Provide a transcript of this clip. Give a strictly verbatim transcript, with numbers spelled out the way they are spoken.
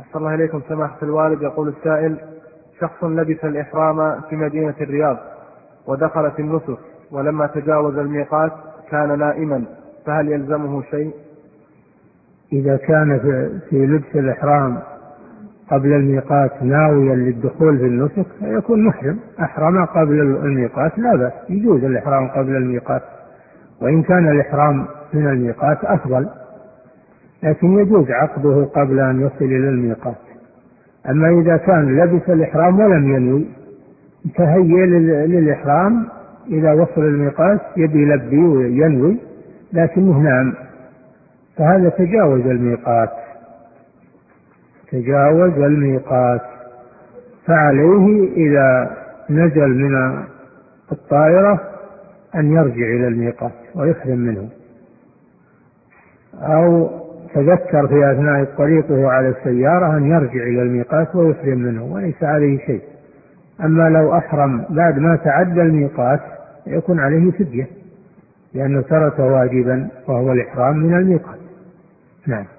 أحسن الله إليكم سماحة الوالد. يقول السائل: شخص لبس الإحرام في مدينة الرياض ودخلت النسك، ولما تجاوز الميقات كان نائما، فهل يلزمه شيء؟ إذا كان في لبس الإحرام قبل الميقات ناويا للدخول في النسك يكون محرم، أحرم قبل الميقات لا بأس، يجوز الإحرام قبل الميقات، وإن كان الإحرام من الميقات أفضل، لكن يجوز عقده قبل أن يصل إلى الميقات. أما إذا كان لبس الإحرام ولم ينوي، تهيأ للإحرام، إذا وصل الميقات يبي يلبي وينوي لكنه نام، فهذا تجاوز الميقات تجاوز الميقات فعليه إذا نزل من الطائرة أن يرجع إلى الميقات ويحرم منه، أو تذكر في أثناء الطريق وهو على السيارة أن يرجع إلى الميقات ويحرم منه وليس عليه شيء. أما لو أحرم بعد ما تعدى الميقات يكون عليه فدية، لأنه ترك واجبا وهو الإحرام من الميقات. نعم.